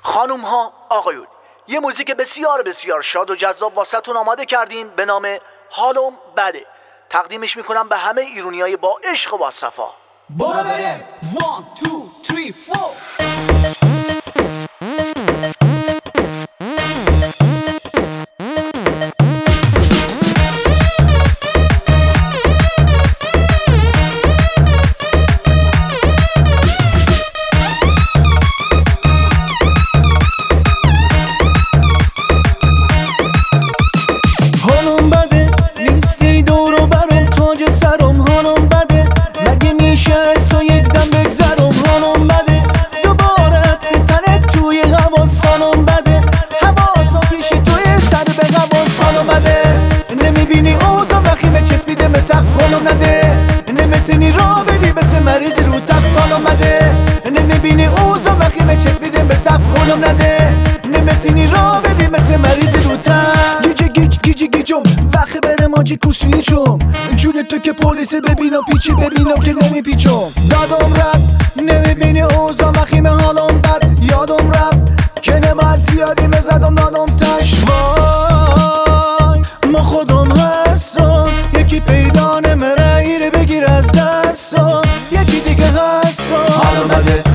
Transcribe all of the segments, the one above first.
خانوم ها، آقایون، یه موزیک بسیار بسیار شاد و جذاب واسهتون آماده کردیم به نام حالم بده. تقدیمش میکنم به همه ایرونیای با عشق و با صفا. برو بریم 1 2 3 4. نمیتونی را بری بس مریض رو تختان اومده. نمیبینی اوزا وقیمه چسبیده به سب خونم نده. نمیتونی را بری بس مریض رو تخت گیجم وقت بره ماجی کوسویی چوم جون تو که پلیس ببینم پیچی ببینم که نمیپیچم. دادم رفت نمیبینی اوزا وقیمه حالم بد یادم رفت که نباید زیادی مزدم دادم تشوای ما خودم هستم یکی پیدا نمره ایره بگیر از دستم یکی دیگه هستم. حالم بده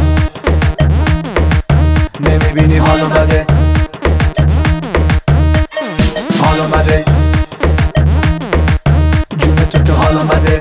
نمیبینی حالم بده حالم بده جون تو که حالم بده.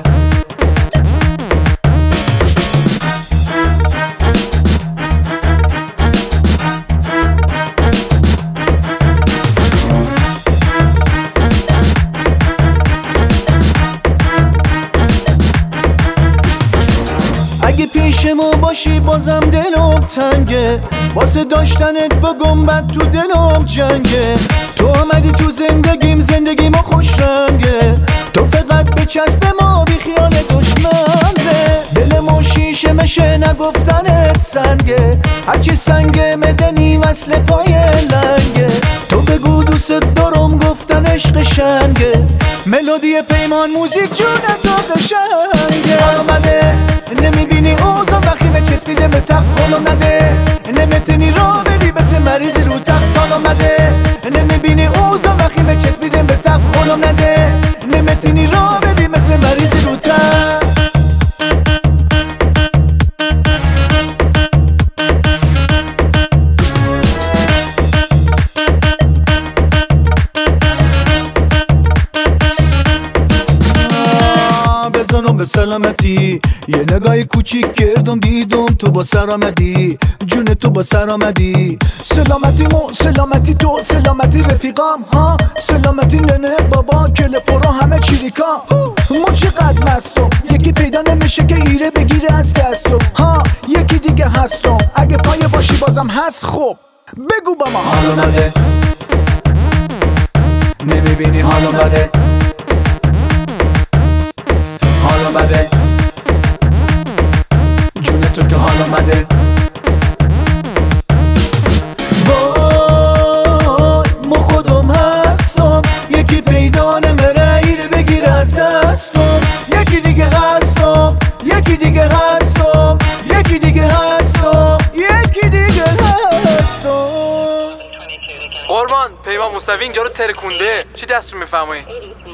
اگه پیشمو باشی بازم دلم تنگه واسه داشتنت با گنبد تو دلم جنگه. تو آمدی تو زندگی ما خوش رنگه. تو فقط بچسب ما بی خیال دشمنه. دلمو شیشه مشه نگفتنت سنگه هرچی سنگه مدنی وصل پای لنگه. تو بگو دوست دارم گفتن عشق شنگه. ملودی پیمان موزیک جون تو قشنگه. آمده نمیبینی اوزا وقیمه چسبیده به سقف خلم نده. نمیتونی را بری بس مریض رو تختان اومده. نمیبینی اوزا وقیمه چسبیده به سقف خلم نده. نمیتونی را بری بس مریض رو تخت. بزنم به سلامتی یه نگاهی کوچیک کردم دیدم تو با سر آمدی جون تو با سر آمدی. سلامتی مو سلامتی تو سلامتی رفیقام ها سلامتی ننه بابا کل پرا همه چیریکا. ما چقدر مستم یکی پیدا نمیشه که ایره بگیره از دستم ها یکی دیگه هستم اگه پای باشی بازم هست. خب بگو با ما حالم بده نمیبینی حالم بده حالم بده جون تو که حالم بده. وای ما خودم هستم یکی پیدا نمره ایره بگیر از دستم یکی دیگه هستم یکی دیگه هستم یکی دیگه هستم یکی دیگه هستم. قربان پیمان موسوی اینجا رو ترکونده چی دست رو میفرمایی؟